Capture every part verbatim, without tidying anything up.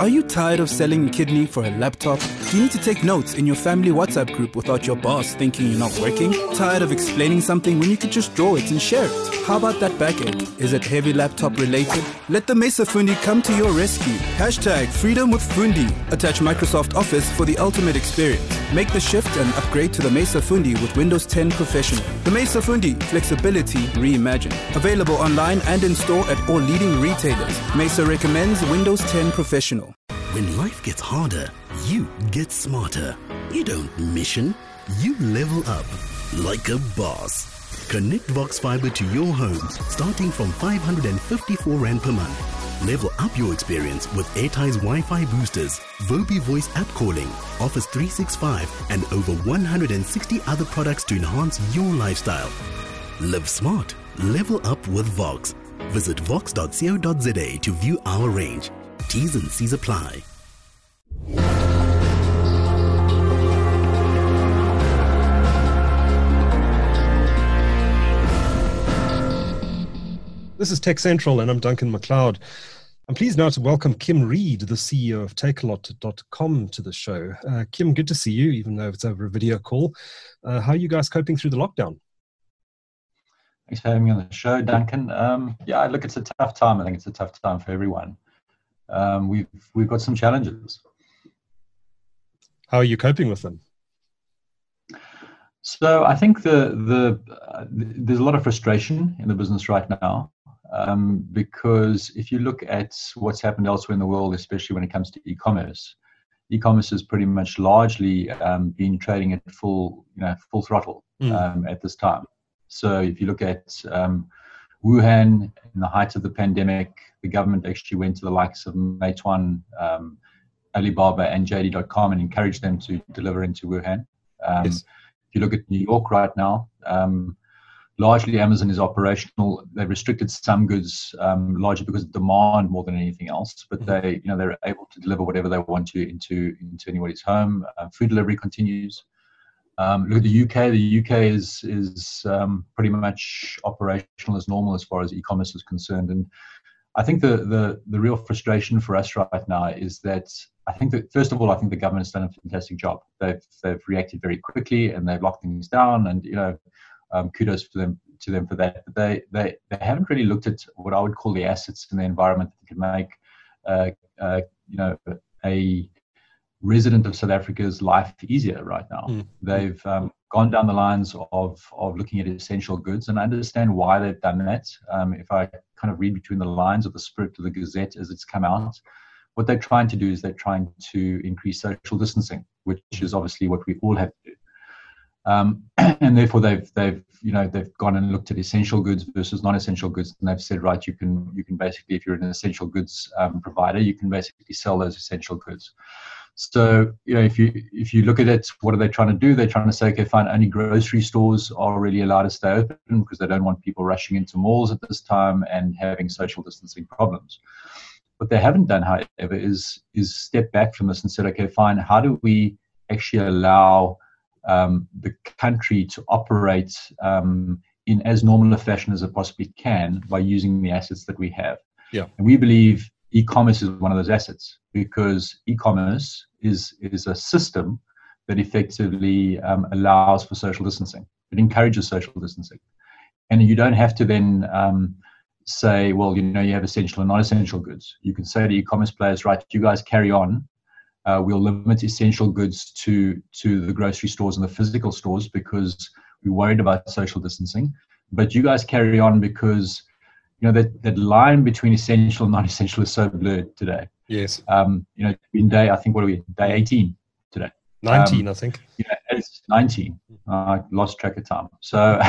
Are you tired of selling your kidney for a laptop? Do you need to take notes in your family WhatsApp group without your boss thinking you're not working? Tired of explaining something when you could just draw it and share it? How about that backache? Is it heavy laptop related? Let the Mesa Fundi come to your rescue. Hashtag freedom with Fundi. Attach Microsoft Office for the ultimate experience. Make the shift and upgrade to the Mesa Fundi with Windows ten Professional. The Mesa Fundi, flexibility reimagined. Available online and in store at all leading retailers. Mesa recommends Windows ten Professional. When life gets harder, you get smarter. You don't mission, you level up like a boss. Connect Vox Fiber to your home starting from five hundred fifty-four rand per month. Level up your experience with Airtie's Wi-Fi boosters, Vobi voice app calling, Office three sixty-five and over one hundred sixty other products to enhance your lifestyle. Live smart, level up with Vox. Visit vox dot co dot za to view our range. T's and C's apply. This is Tech Central, and I'm Duncan McLeod. I'm pleased now to welcome Kim Reid, the C E O of Takealot dot com, to the show. Uh, Kim, good to see you, even though it's over a video call. Uh, how are you guys coping through the lockdown? Thanks for having me on the show, Duncan. Um, yeah, look, it's a tough time. I think it's a tough time for everyone. Um, we've we've got some challenges. How are you coping with them? So I think the the uh, there's a lot of frustration in the business right now, um, because if you look at what's happened elsewhere in the world, especially when it comes to e-commerce, e-commerce has pretty much largely um, been trading at full you know full throttle mm. um, at this time. So if you look at um, Wuhan in the height of the pandemic, the government actually went to the likes of Meituan, um, Alibaba, and J D dot com and encouraged them to deliver into Wuhan. Um, yes. If you look at New York right now, um, largely Amazon is operational. They've restricted some goods, um, largely because of demand more than anything else. But mm-hmm. they, you know, they're able to deliver whatever they want to into into anybody's home. Uh, food delivery continues. Um, look at the U K. The U K is is um, pretty much operational as normal as far as e-commerce is concerned. And I think the, the the real frustration for us right now is that I think that first of all, I think the government has done a fantastic job. They've they've reacted very quickly and they've locked things down. And you know, um, kudos for them to them for that. But they they they haven't really looked at what I would call the assets in the environment that can make uh, uh, you know a resident of South Africa's life easier right now. Mm. They've um, gone down the lines of of looking at essential goods, and I understand why they've done that. Um, if I kind of read between the lines of the spirit of the Gazette as it's come out, what they're trying to do is they're trying to increase social distancing, which is obviously what we all have to do. Um, and therefore, they've they've you know they've gone and looked at essential goods versus non-essential goods, and they've said, right, you can you can basically, if you're an essential goods um, provider, you can basically sell those essential goods. So, you know, if you if you look at it, what are they trying to do? They're trying to say, okay, fine, only grocery stores are really allowed to stay open because they don't want people rushing into malls at this time and having social distancing problems. What they haven't done, however, is is step back from this and said, okay, fine, how do we actually allow um, the country to operate um, in as normal a fashion as it possibly can by using the assets that we have? Yeah. And we believe e-commerce is one of those assets, because e-commerce is is a system that effectively um, allows for social distancing. It encourages social distancing. And you don't have to then um, say, well, you know, you have essential and non-essential goods. You can say to e-commerce players, right, you guys carry on. Uh, we'll limit essential goods to, to the grocery stores and the physical stores because we're worried about social distancing. But you guys carry on because you know, that, that line between essential and non-essential is so blurred today. Yes. Um, you know, in day, I think, what are we, day eighteen today? nineteen, um, I think. Yeah, it's nineteen. Uh, I lost track of time. So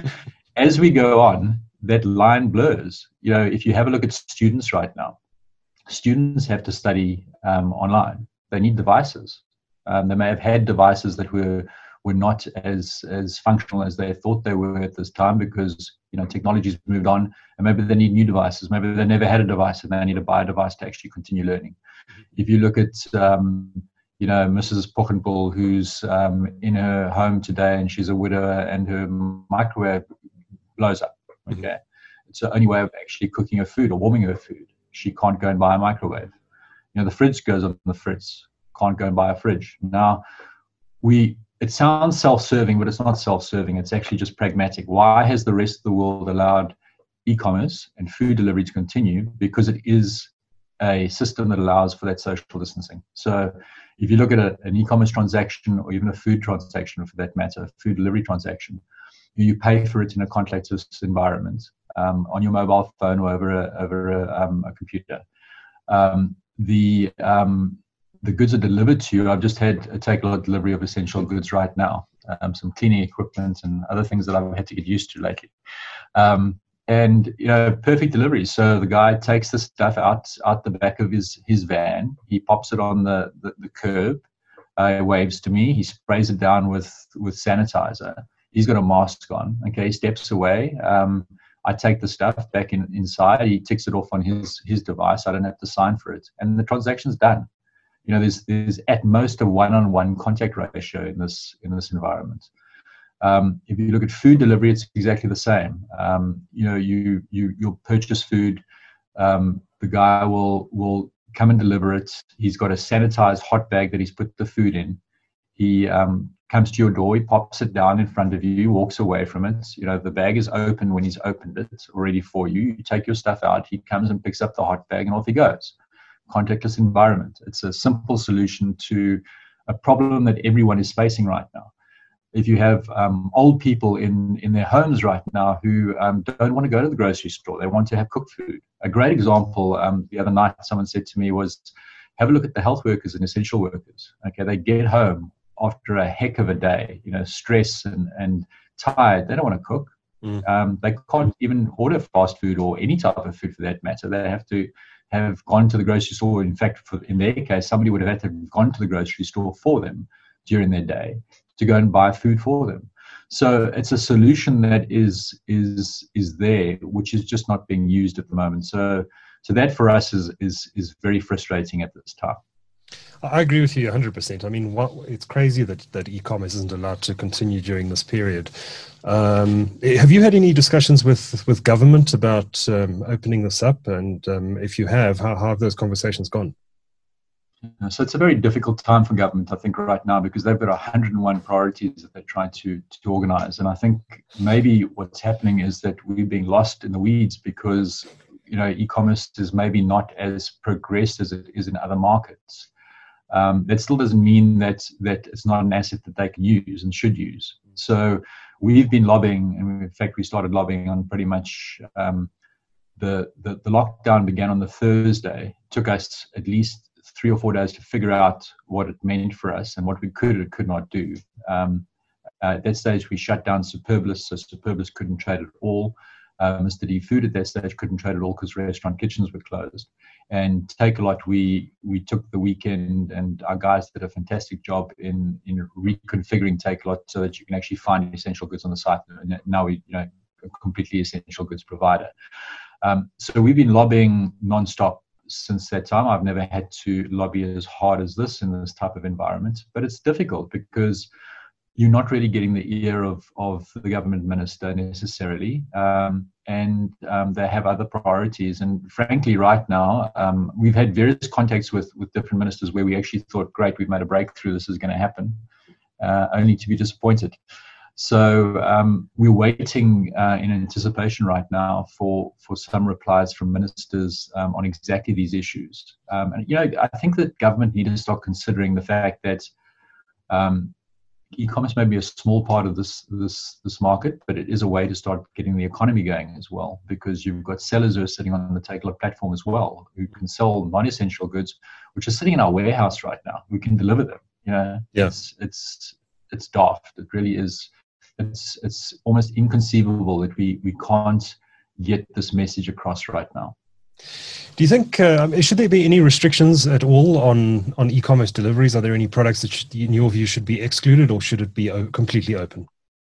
as we go on, that line blurs. You know, if you have a look at students right now, students have to study um, online. They need devices. Um, they may have had devices that were were not as as functional as they thought they were at this time because, you know, technology's moved on, and maybe they need new devices. Maybe they never had a device and they need to buy a device to actually continue learning. Mm-hmm. If you look at, um, you know, Missus Pochenbull, who's um, in her home today and she's a widower and her microwave blows up, okay? Mm-hmm. It's the only way of actually cooking her food or warming her food. She can't go and buy a microwave. You know, the fridge goes on the fritz. Can't go and buy a fridge. Now, we it sounds self-serving, but it's not self-serving. It's actually just pragmatic. Why has the rest of the world allowed e-commerce and food delivery to continue? Because it is a system that allows for that social distancing. So if you look at a, an e-commerce transaction, or even a food transaction for that matter, a food delivery transaction, you pay for it in a contactless environment, um, on your mobile phone or over a, over a, um, a computer. Um, the um, the goods are delivered to you. I've just had a Takealot delivery of essential goods right now, um, some cleaning equipment and other things that I've had to get used to lately. Um, and, you know, perfect delivery. So the guy takes the stuff out out the back of his, his van. He pops it on the, the, the curb, uh, waves to me. He sprays it down with, with sanitizer. He's got a mask on. Okay, he steps away. Um, I take the stuff back in, inside. He ticks it off on his, his device. I don't have to sign for it. And the transaction's done. You know, there's there's at most a one-on-one contact ratio in this in this environment. Um, if you look at food delivery, it's exactly the same. Um, you know, you you you'll purchase food. Um, the guy will will come and deliver it. He's got a sanitized hot bag that he's put the food in. He um, comes to your door. He pops it down in front of you. Walks away from it. You know, the bag is open when he's opened it, already for you. You take your stuff out. He comes and picks up the hot bag, and off he goes. Contactless environment. It's a simple solution to a problem that everyone is facing right now. If you have um, old people in, in their homes right now who um, don't want to go to the grocery store, they want to have cooked food. A great example um, the other night someone said to me was, have a look at the health workers and essential workers. Okay, they get home after a heck of a day, you know, stress and, and tired. They don't want to cook. Mm. Um, they can't even order fast food or any type of food for that matter. They have to have gone to the grocery store. In fact, for, in their case, somebody would have had to have gone to the grocery store for them during their day to go and buy food for them. So it's a solution that is is is there, which is just not being used at the moment. So so that for us is is is very frustrating at this time. I agree with you one hundred percent. I mean, what, it's crazy that, that e-commerce isn't allowed to continue during this period. Um, have you had any discussions with, with government about um, opening this up? And um, if you have, how, how have those conversations gone? So it's a very difficult time for government, I think, right now, because they've got one hundred and one priorities that they're trying to, to organize. And I think maybe what's happening is that we're being lost in the weeds because, you know, e-commerce is maybe not as progressed as it is in other markets. Um, that still doesn't mean that that it's not an asset that they can use and should use. So we've been lobbying, and in fact, we started lobbying on pretty much um, the, the the lockdown began on the Thursday. It took us at least three or four days to figure out what it meant for us and what we could or could not do. Um, uh, at that stage, we shut down Superblis, so Superblis couldn't trade at all. Uh, Mister D Food at that stage couldn't trade at all because restaurant kitchens were closed. And Takealot, we we took the weekend, and our guys did a fantastic job in in reconfiguring Takealot so that you can actually find essential goods on the site. And now we, you know, a completely essential goods provider. Um, so we've been lobbying nonstop since that time. I've never had to lobby as hard as this in this type of environment, but it's difficult because you're not really getting the ear of, of the government minister necessarily, um, and um, they have other priorities. And frankly, right now, um, we've had various contacts with, with different ministers where we actually thought, great, we've made a breakthrough, this is going to happen, uh, only to be disappointed. So um, we're waiting uh, in anticipation right now for, for some replies from ministers um, on exactly these issues. Um, and, you know, I think that government need to start considering the fact that um, e-commerce may be a small part of this this this market, but it is a way to start getting the economy going as well, because you've got sellers who are sitting on the Takealot platform as well, who can sell non-essential goods, which are sitting in our warehouse right now. We can deliver them. You know, yeah. it's it's it's daft. It really is. It's it's almost inconceivable that we we can't get this message across right now. Do you think, uh, should there be any restrictions at all on, on e-commerce deliveries? Are there any products that, should, in your view, should be excluded, or should it be o- completely open?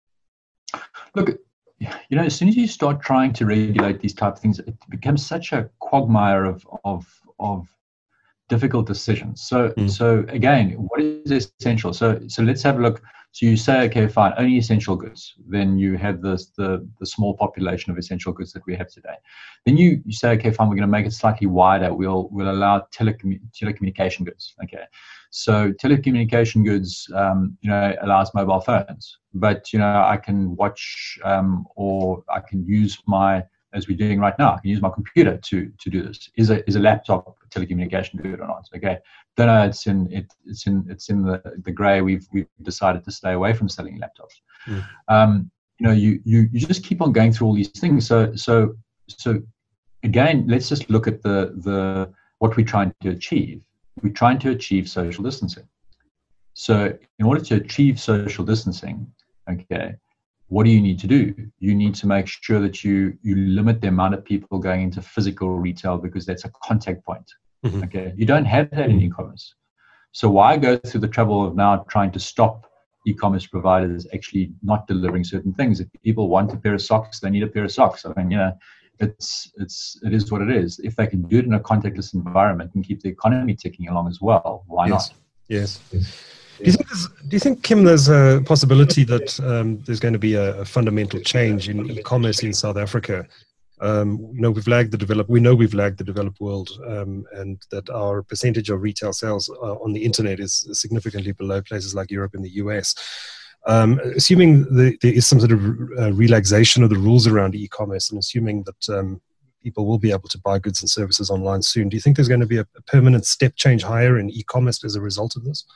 Look, you know, as soon as you start trying to regulate these type of things, it becomes such a quagmire of of, of difficult decisions. So, mm. so again, what is essential? So, so let's have a look. So you say, okay, fine, only essential goods. Then you have this, the, the small population of essential goods that we have today. Then you, you say, okay, fine, we're going to make it slightly wider. We'll, we'll allow telecommu- telecommunication goods. Okay. So telecommunication goods, um, you know, allows mobile phones, but, you know, I can watch um, or I can use my, as we're doing right now, I can use my computer to to do this. Is a is a laptop telecommunication good or not? Okay, don't know. It's in it, it's in it's in the the grey. We've we've decided to stay away from selling laptops. Mm. Um, you know, you you you just keep on going through all these things. So so so again, let's just look at the the what we're trying to achieve. We're trying to achieve social distancing. So in order to achieve social distancing, okay, what do you need to do? You need to make sure that you you limit the amount of people going into physical retail, because that's a contact point. Mm-hmm. Okay, you don't have that in e-commerce. So why go through the trouble of now trying to stop e-commerce providers actually not delivering certain things? If people want a pair of socks, they need a pair of socks. I mean, you know, it's it's it is what it is. If they can do it in a contactless environment and keep the economy ticking along as well, why yes. not? Yes. yes. Do you think, there's, do you think, Kim, there's a possibility that um, there's going to be a, a fundamental change in e-commerce in South Africa? Um, you know, we've lagged the develop. We know we've lagged the developed world, um, and that our percentage of retail sales uh, on the internet is significantly below places like Europe and the U S. Um, assuming the, there is some sort of uh, relaxation of the rules around e-commerce, and assuming that um, people will be able to buy goods and services online soon, do you think there's going to be a, a permanent step change higher in e-commerce as a result of this?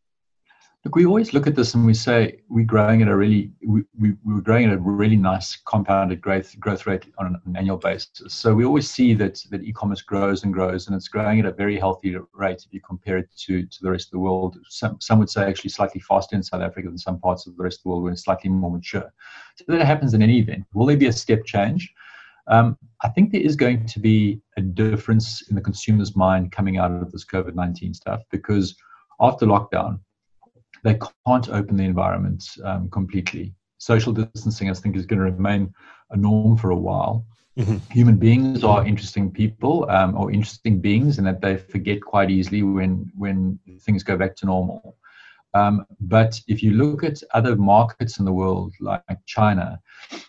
Look, we always look at this and we say we're growing at a really we, we we're growing at a really nice compounded growth growth rate on an, an annual basis. So we always see that that e-commerce grows and grows, and it's growing at a very healthy rate if you compare it to, to the rest of the world. Some some would say actually slightly faster in South Africa than some parts of the rest of the world where it's slightly more mature. So that happens in any event. Will there be a step change? Um, I think there is going to be a difference in the consumer's mind coming out of this COVID nineteen stuff, because after lockdown, they can't open the environment um, completely. Social distancing, I think, is going to remain a norm for a while. Mm-hmm. Human beings are interesting people, um, or interesting beings, in that they forget quite easily when when things go back to normal. Um, but if you look at other markets in the world, like China,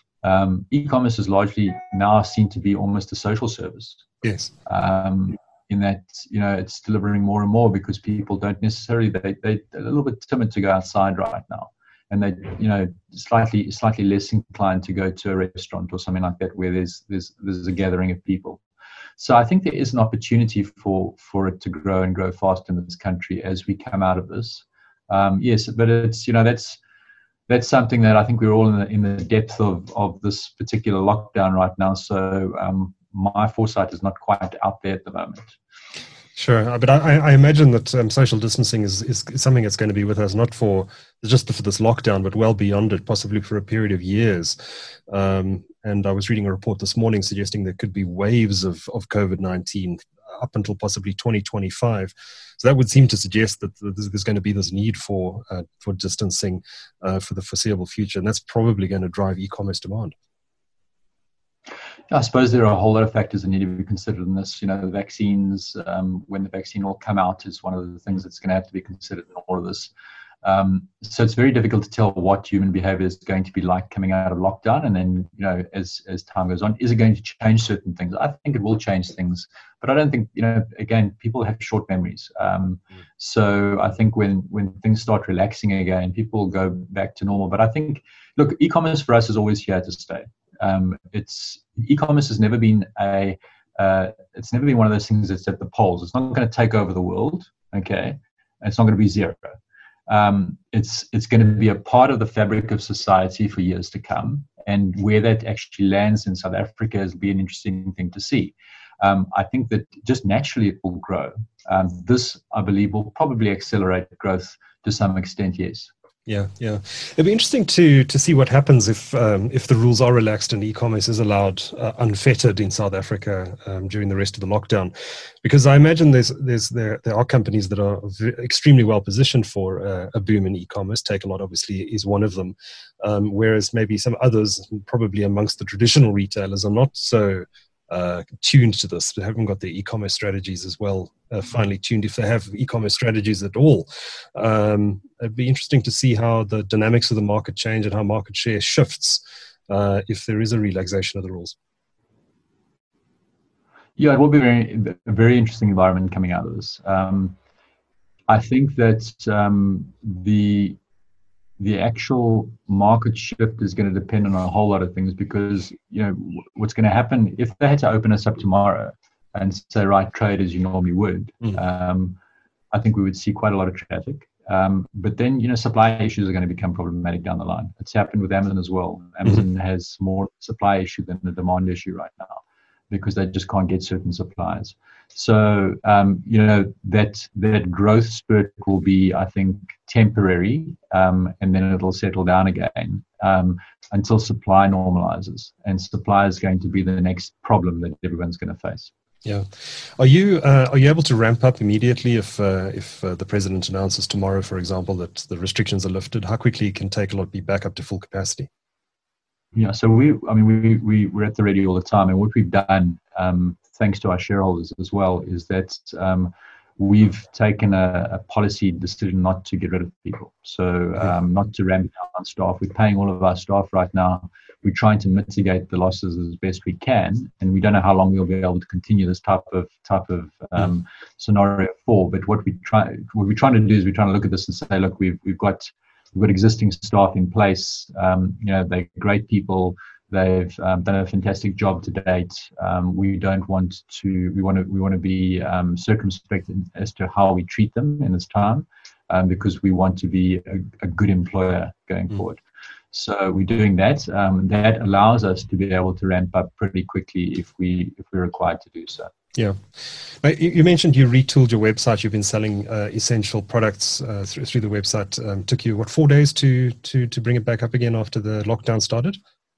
um, e-commerce is largely now seen to be almost a social service. Yes. Um, in that, you know, it's delivering more and more because people don't necessarily, they, they, they're a little bit timid to go outside right now. And they, you know, slightly slightly less inclined to go to a restaurant or something like that where there's there's there's a gathering of people. So I think there is an opportunity for for it to grow and grow fast in this country as we come out of this. Um, yes, but it's, you know, that's that's something that I think we're all in the in the depth of of this particular lockdown right now. So um, my foresight is not quite out there at the moment. Sure, but I, I imagine that um, social distancing is, is something that's going to be with us not for just for this lockdown, but well beyond it, possibly for a period of years. Um, and I was reading a report this morning suggesting there could be waves of, of COVID nineteen up until possibly twenty twenty-five. So that would seem to suggest that there's going to be this need for uh, for distancing uh, for the foreseeable future, and that's probably going to drive e-commerce demand. I suppose there are a whole lot of factors that need to be considered in this. You know, the vaccines, um, when the vaccine will come out, is one of the things that's going to have to be considered in all of this. Um, so it's very difficult to tell what human behavior is going to be like coming out of lockdown. And then, you know, as, as time goes on, is it going to change certain things? I think it will change things, but I don't think, you know, again, people have short memories. Um, mm. So I think when, when things start relaxing again, people will go back to normal. But I think, look, e-commerce for us is always here to stay. Um, it's e-commerce has never been a uh, it's never been one of those things that's at the poles. It's not going to take over the world, okay? It's not going to be zero. Um, it's it's going to be a part of the fabric of society for years to come, and where that actually lands in South Africa will be an interesting thing to see. Um, I think that just naturally it will grow. Um, this, I believe, will probably accelerate growth to some extent. Yes. Yeah, yeah. It'd be interesting to to see what happens if um, if the rules are relaxed and e-commerce is allowed uh, unfettered in South Africa um, during the rest of the lockdown, because I imagine there's there's there there are companies that are v- extremely well positioned for uh, a boom in e-commerce. Takealot obviously is one of them, um, whereas maybe some others, probably amongst the traditional retailers, are not so uh, tuned to this. They haven't got their e-commerce strategies as well uh, finely tuned, if they have e-commerce strategies at all. Um, it'd be interesting to see how the dynamics of the market change and how market share shifts uh, if there is a relaxation of the rules. Yeah, it will be very, a very interesting environment coming out of this. Um, I think that um, the the actual market shift is going to depend on a whole lot of things, because you know what's going to happen if they had to open us up tomorrow and say, right, trade as you normally would. Mm. Um, I think we would see quite a lot of traffic. Um, but then, you know, supply issues are going to become problematic down the line. It's happened with Amazon as well. Amazon mm-hmm. has more supply issue than a demand issue right now, because they just can't get certain supplies. So, um, you know, that that growth spurt will be, I think, temporary, um, and then it'll settle down again um, until supply normalizes. And supply is going to be the next problem that everyone's going to face. Yeah, are you uh, are you able to ramp up immediately if uh, if uh, the president announces tomorrow, for example, that the restrictions are lifted? How quickly can Takealot be back up to full capacity? Yeah, so we, I mean, we, we, we're at the ready all the time. And what we've done, um, thanks to our shareholders as well, is that um, we've taken a, a policy decision not to get rid of people. So um, not to ramp down staff. We're paying all of our staff right now. We're trying to mitigate the losses as best we can. And we don't know how long we'll be able to continue this type of type of um, scenario for. But what we try, what we're trying to do is we're trying to look at this and say, look, we've we've got We've got existing staff in place. Um, you know, they're great people. They've um, done a fantastic job to date. Um, we don't want to. We want to. We want to be um, circumspect as to how we treat them in this time, um, because we want to be a, a good employer going mm. forward. So we're doing that. Um, that allows us to be able to ramp up pretty quickly if we if we're required to do so. Yeah. You mentioned you retooled your website. You've been selling uh, essential products uh, through, through the website. Um, took you, what, four days to, to, to bring it back up again after the lockdown started?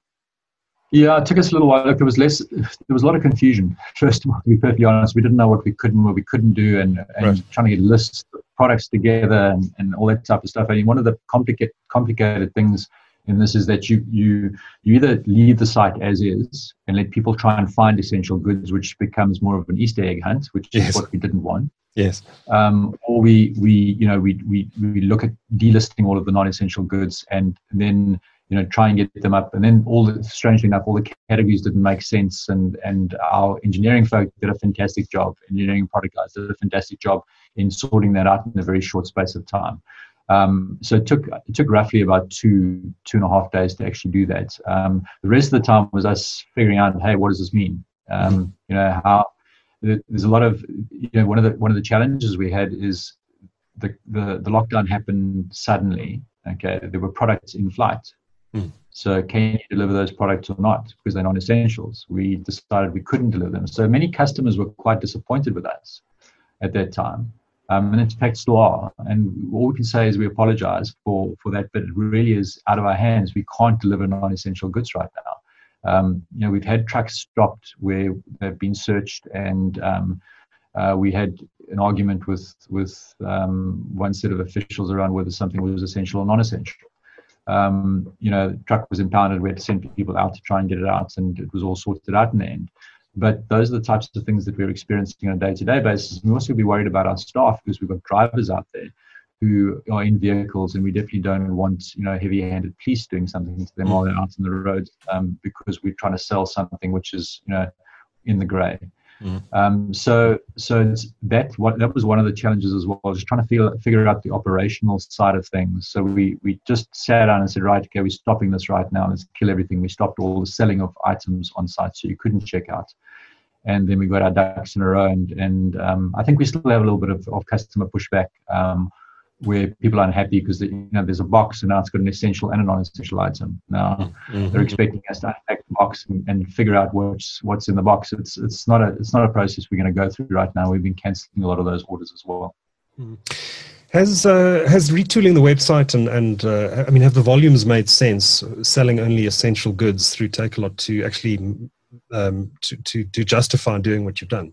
Yeah, it took us a little while. Look, there was less, there was a lot of confusion, first of all, to be perfectly honest. We didn't know what we could and what we couldn't do, and, and right. trying to get lists of products together and, and all that type of stuff. I mean, one of the complicated complicated things in this is that you you you either leave the site as is and let people try and find essential goods, which becomes more of an Easter egg hunt, which yes. is what we didn't want. Yes. Um, or we we you know we we we look at delisting all of the non-essential goods and then you know try and get them up, and then all the, strangely enough, all the categories didn't make sense, and and our engineering folk did a fantastic job. Engineering product guys did a fantastic job in sorting that out in a very short space of time. Um, so it took it took roughly about two two and a half days to actually do that. Um, the rest of the time was us figuring out, hey, what does this mean? Um, mm-hmm. You know, how there's a lot of you know one of the one of the challenges we had is the the, the lockdown happened suddenly. Okay, there were products in flight. Mm. So can you deliver those products or not? Because they're non-essentials. We decided we couldn't deliver them. So many customers were quite disappointed with us at that time. Um, and in fact still are. And all we can say is we apologize for, for that, but it really is out of our hands. We can't deliver non-essential goods right now. Um, you know, we've had trucks stopped where they've been searched, and um, uh, we had an argument with, with um, one set of officials around whether something was essential or non-essential. Um, you know, the truck was impounded. We had to send people out to try and get it out, and it was all sorted out in the end. But those are the types of things that we're experiencing on a day-to-day basis. We also be worried about our staff, because we've got drivers out there who are in vehicles, and we definitely don't want, you know, heavy-handed police doing something to them while they're out on the road, um, because we're trying to sell something which is, you know, in the grey. Mm. Um, so, so it's that what that was one of the challenges as well, just trying to feel, figure out the operational side of things. So we we just sat down and said, right, okay, we're stopping this right now. Let's kill everything. We stopped all the selling of items on site, so you couldn't check out. And then we got our ducks in a row, and and um, I think we still have a little bit of, of customer pushback, um, where people are unhappy because you know there's a box and now it's got an essential and a non-essential item. Now mm-hmm. they're expecting us to unpack the box and, and figure out what's what's in the box. It's it's not a it's not a process we're going to go through right now. We've been cancelling a lot of those orders as well. Mm. Has uh, has retooling the website and and uh, I mean, have the volumes made sense? Selling only essential goods through Takealot to actually um, to, to to justify doing what you've done?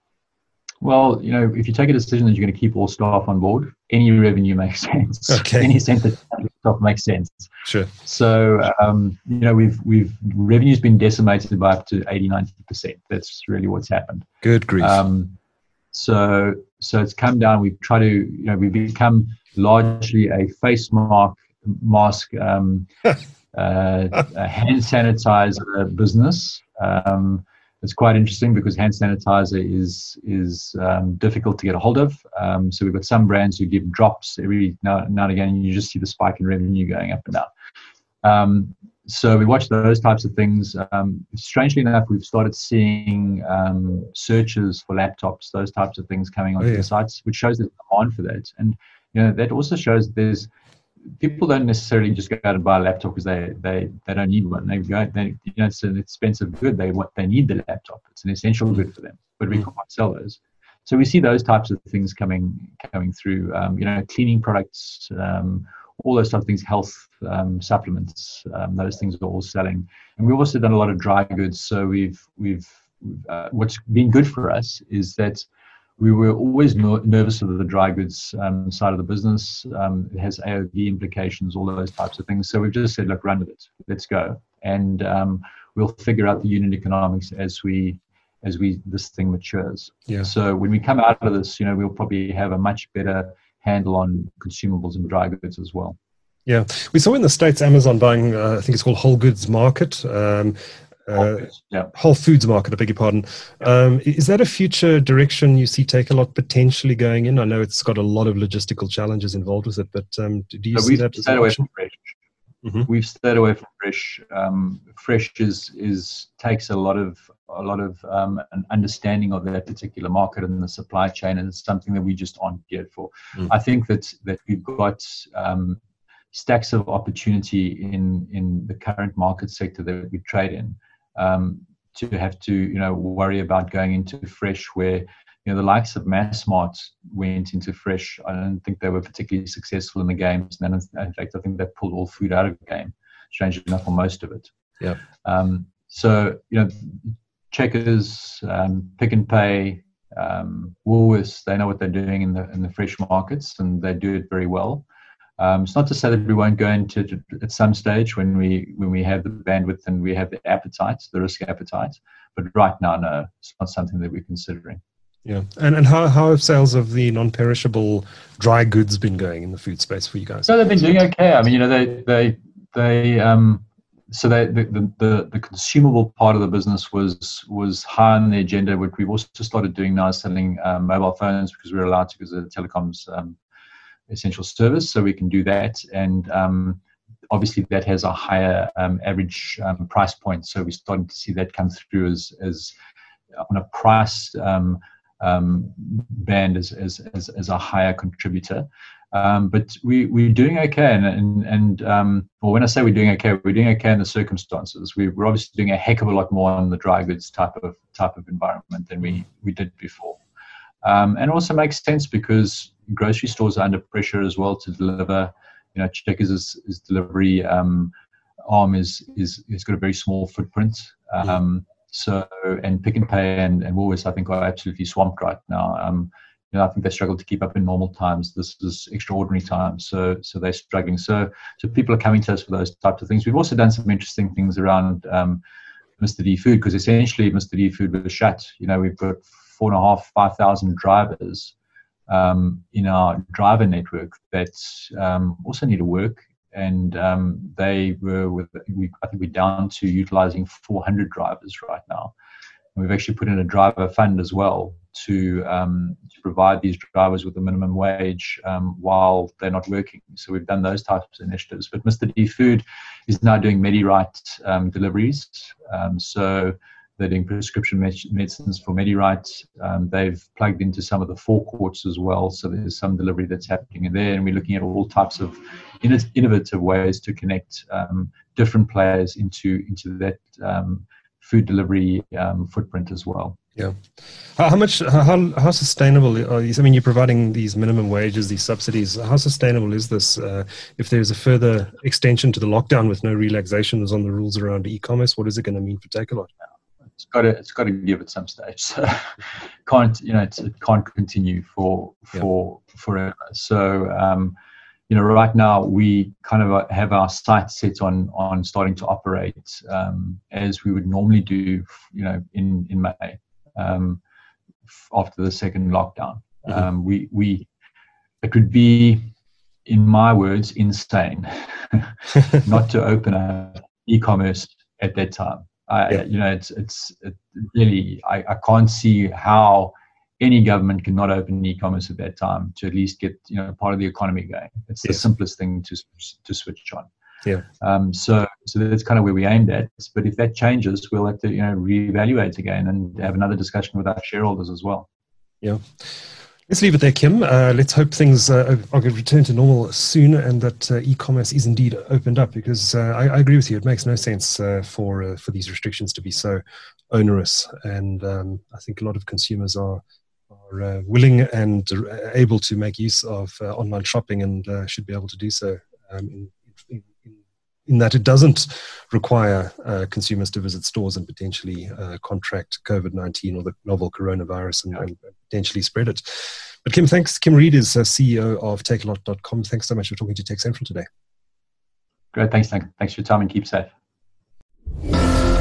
Well, you know, if you take a decision that you're going to keep all staff on board, any revenue makes sense. Okay. Any cent that laptop makes sense. Sure. So, um, you know, we've we've revenue's been decimated by up to eighty, ninety percent. That's really what's happened. Good grief. Um, so, so it's come down. We try to, you know, we've become largely a face mask, mask, um, uh, a hand sanitizer business. Um, It's quite interesting because hand sanitizer is is um, difficult to get a hold of. Um, so we've got some brands who give drops every now, now and again, and you just see the spike in revenue going up and down. Um, so we watch those types of things. Um, strangely enough, we've started seeing um, searches for laptops, those types of things coming onto oh, yeah. the sites, which shows there's demand for that. And you know that also shows there's people don't necessarily just go out and buy a laptop because they, they, they don't need one. They go, they, you know, it's an expensive good. They what they need the laptop. It's an essential good for them, but we can't sell those. So we see those types of things coming coming through. Um, you know, cleaning products, um, all those types of things, health um, supplements. Um, those things are all selling, and we've also done a lot of dry goods. So we've we've uh, what's been good for us is that we were always nervous of the dry goods um, side of the business. Um, it has A O V implications, all those types of things. So we've just said, look, run with it. Let's go. And um, we'll figure out the unit economics as we as we this thing matures. Yeah. So when we come out of this, you know, we'll probably have a much better handle on consumables and dry goods as well. Yeah. We saw in the States, Amazon buying, uh, I think it's called Whole Goods Market. Um, Uh, yeah. Whole Foods Market, I beg your pardon. Um, is that a future direction you see Takealot potentially going in? I know it's got a lot of logistical challenges involved with it, but um, do you so see that as an away option? From fresh. Mm-hmm. We've stayed away from fresh. Um, fresh is is takes a lot of a lot of um, an understanding of that particular market and the supply chain, and it's something that we just aren't geared for. Mm. I think that that we've got um, stacks of opportunity in in the current market sector that we trade in. Um, to have to, you know, worry about going into fresh where, you know, the likes of Massmart went into fresh. I don't think they were particularly successful in the games. And then, in fact, I think they pulled all food out of the game, strangely enough, for most of it. Yeah. Um, so, you know, Checkers, um, Pick n Pay, um, Woolworths, they know what they're doing in the in the fresh markets, and they do it very well. Um, it's not to say that we won't go into it at some stage when we when we have the bandwidth and we have the appetite, the risk appetite. But right now, no, it's not something that we're considering. Yeah, and and how how have sales of the non-perishable dry goods been going in the food space for you guys? So they've been doing okay. I mean, you know, they they they um so they the the, the consumable part of the business was was high on the agenda. What we've also started doing now is selling um, mobile phones because we're allowed to because of the telecoms. Um, essential service, so we can do that, and um, obviously that has a higher um, average um, price point. So we're starting to see that come through as as on a price um, um, band as, as as as a higher contributor. Um, but we we're doing okay, and and, and um, well, when I say we're doing okay, we're doing okay in the circumstances. We, we're obviously doing a heck of a lot more on the dry goods type of type of environment than we we did before. Um, and it also makes sense because grocery stores are under pressure as well to deliver. You know, Checkers' is, is delivery um, arm is is is got a very small footprint. Um, yeah. So, and Pick n Pay and, and Woolworths, I think, are absolutely swamped right now. Um, you know, I think they struggle to keep up in normal times. This is extraordinary times, so so they're struggling. So so people are coming to us for those types of things. We've also done some interesting things around um, Mister D Food, because essentially Mister D Food was shut. You know, we've got four and a half, five thousand drivers um, in our driver network that um, also need to work, and um, they were with. We, I think we're down to utilizing four hundred drivers right now. And we've actually put in a driver fund as well to um, to provide these drivers with a minimum wage um, while they're not working. So we've done those types of initiatives. But Mister D Food is now doing MediRite um, deliveries. Um, so they're doing prescription med- medicines for MediRite. Um, they've plugged into some of the forecourts as well. So there's some delivery that's happening in there. And we're looking at all types of in- innovative ways to connect um, different players into, into that um, food delivery um, footprint as well. Yeah. How, how much, how, how sustainable are these? I mean, you're providing these minimum wages, these subsidies. How sustainable is this? Uh, if there's a further extension to the lockdown with no relaxations on the rules around e-commerce, what is it going to mean for Takealot? It's got to, it's got to give at some stage. So can't, you know, it's, it can't continue for, for, yeah. forever. So, um, you know, right now we kind of have our sights set on on starting to operate um, as we would normally do, you know, in in May um, after the second lockdown. Mm-hmm. Um, we we it would be, in my words, insane not to open up e-commerce at that time. I, yeah. You know, it's it's it really I, I can't see how any government can not open e-commerce at that time to at least get, you know, part of the economy going. It's yes. the simplest thing to to switch on. Yeah. Um. So so that's kind of where we aimed at. But if that changes, we'll have to, you know, reevaluate again and have another discussion with our shareholders as well. Yeah. Let's leave it there, Kim. Uh, let's hope things uh, are going to return to normal soon, and that uh, e-commerce is indeed opened up. Because uh, I, I agree with you, it makes no sense uh, for uh, for these restrictions to be so onerous. And um, I think a lot of consumers are. are uh, willing and uh, able to make use of uh, online shopping, and uh, should be able to do so um, in, in, in that it doesn't require uh, consumers to visit stores and potentially uh, contract COVID nineteen or the novel coronavirus and, and potentially spread it. But Kim, thanks. Kim Reid is uh, C E O of Take A Lot dot com. Thanks so much for talking to Tech Central today. Great. Thanks. Thanks for your time, and keep safe.